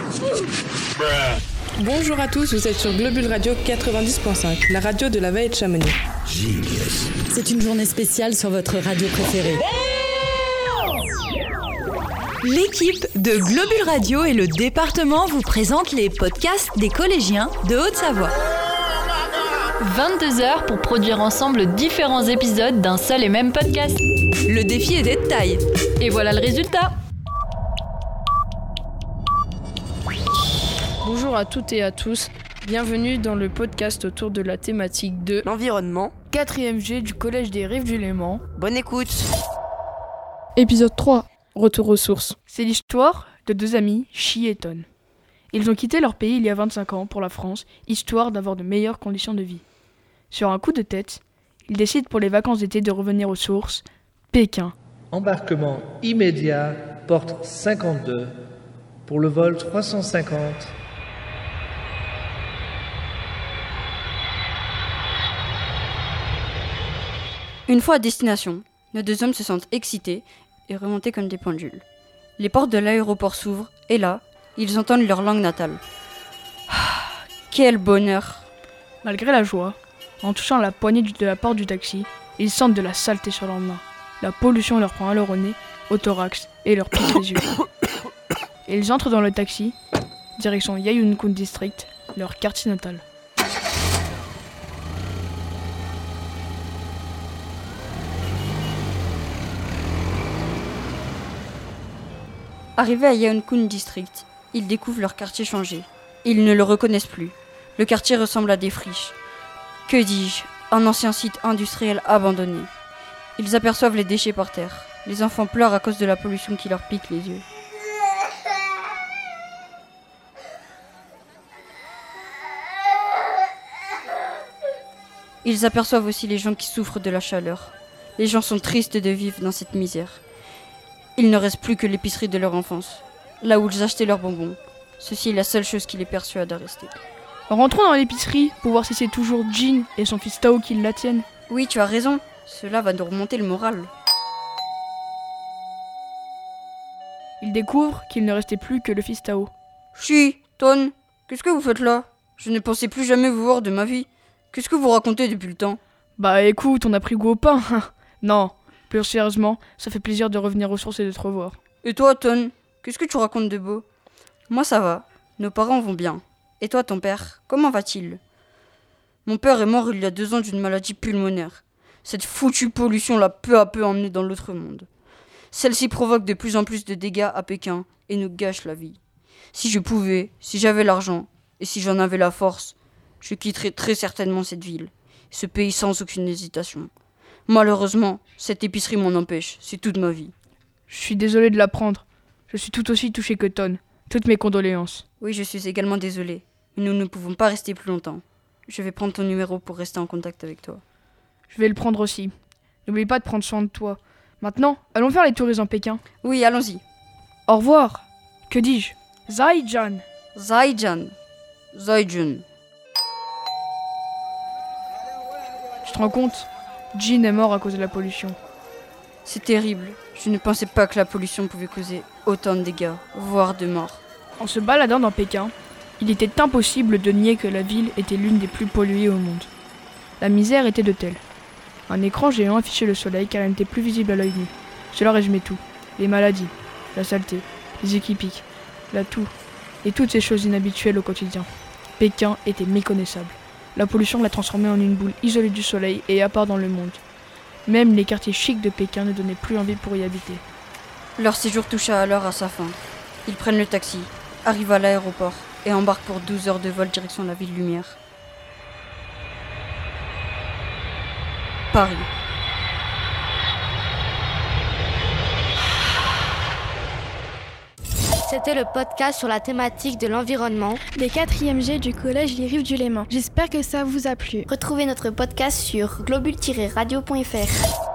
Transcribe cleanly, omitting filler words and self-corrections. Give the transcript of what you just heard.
Bonjour à tous, vous êtes sur Globule Radio 90.5, la radio de la vallée de Chamonix. Genius. C'est une journée spéciale sur votre radio préférée. L'équipe de Globule Radio et le département vous présentent les podcasts des collégiens de Haute-Savoie. 22h pour produire ensemble différents épisodes d'un seul et même podcast. Le défi était de taille. Et voilà le résultat. Bonjour à toutes et à tous, bienvenue dans le podcast autour de la thématique de l'environnement, 4e G du Collège des Rives du Léman. Bonne écoute. Épisode 3, retour aux sources. C'est l'histoire de deux amis, Chi et Ton. Ils ont quitté leur pays il y a 25 ans pour la France, histoire d'avoir de meilleures conditions de vie. Sur un coup de tête, ils décident pour les vacances d'été de revenir aux sources, Pékin. Embarquement immédiat, porte 52, pour le vol 350. Une fois à destination, nos deux hommes se sentent excités et remontés comme des pendules. Les portes de l'aéroport s'ouvrent et là, ils entendent leur langue natale. Ah, quel bonheur! Malgré la joie, en touchant la poignée de la porte du taxi, ils sentent de la saleté sur leurs mains. La pollution leur prend alors au nez, au thorax et leur pique les yeux. Ils entrent dans le taxi, direction Yeongun District, leur quartier natal. Arrivés à Yeongun District, ils découvrent leur quartier changé. Ils ne le reconnaissent plus. Le quartier ressemble à des friches. Que dis-je, un ancien site industriel abandonné. Ils aperçoivent les déchets par terre. Les enfants pleurent à cause de la pollution qui leur pique les yeux. Ils aperçoivent aussi les gens qui souffrent de la chaleur. Les gens sont tristes de vivre dans cette misère. Il ne reste plus que l'épicerie de leur enfance, là où ils achetaient leurs bonbons. Ceci est la seule chose qui les persuade à rester. Rentrons dans l'épicerie pour voir si c'est toujours Jin et son fils Tao qui la tiennent. Oui, tu as raison. Cela va nous remonter le moral. Ils découvrent qu'il ne restait plus que le fils Tao. Chi, Ton, qu'est-ce que vous faites là? Je ne pensais plus jamais vous voir de ma vie. Qu'est-ce que vous racontez depuis le temps? Bah écoute, on a pris goût au pain. Non, plus sérieusement, ça fait plaisir de revenir aux sources et de te revoir. Et toi, Ton, qu'est-ce que tu racontes de beau? Moi ça va, nos parents vont bien. Et toi, ton père, comment va-t-il? Mon père est mort il y a 2 ans d'une maladie pulmonaire. Cette foutue pollution l'a peu à peu emmené dans l'autre monde. Celle-ci provoque de plus en plus de dégâts à Pékin et nous gâche la vie. Si je pouvais, si j'avais l'argent, et si j'en avais la force, je quitterais très certainement cette ville, ce pays sans aucune hésitation. Malheureusement, cette épicerie m'en empêche, c'est toute ma vie. Je suis désolé de l'apprendre. Je suis tout aussi touché que Ton. Toutes mes condoléances. Oui, je suis également désolée, mais nous ne pouvons pas rester plus longtemps. Je vais prendre ton numéro pour rester en contact avec toi. Je vais le prendre aussi. N'oublie pas de prendre soin de toi. Maintenant, allons faire les touristes en Pékin. Oui, allons-y. Au revoir. Que dis-je? Zaijian. Zaijian. Zaijian. Tu te rends compte? Jin est mort à cause de la pollution. C'est terrible. Je ne pensais pas que la pollution pouvait causer autant de dégâts, voire de morts. En se baladant dans Pékin, il était impossible de nier que la ville était l'une des plus polluées au monde. La misère était de telle. Un écran géant affichait le soleil car elle n'était plus visible à l'œil nu. Cela résumait tout. Les maladies, la saleté, les équipiques, la toux, et toutes ces choses inhabituelles au quotidien. Pékin était méconnaissable. La pollution l'a transformée en une boule isolée du soleil et à part dans le monde. Même les quartiers chics de Pékin ne donnaient plus envie pour y habiter. Leur séjour toucha alors à sa fin. Ils prennent le taxi, arrivent à l'aéroport et embarquent pour 12 heures de vol direction la ville lumière. Paris. C'était le podcast sur la thématique de l'environnement des 4e G du Collège Les Rives du Léman. J'espère que ça vous a plu. Retrouvez notre podcast sur globule-radio.fr.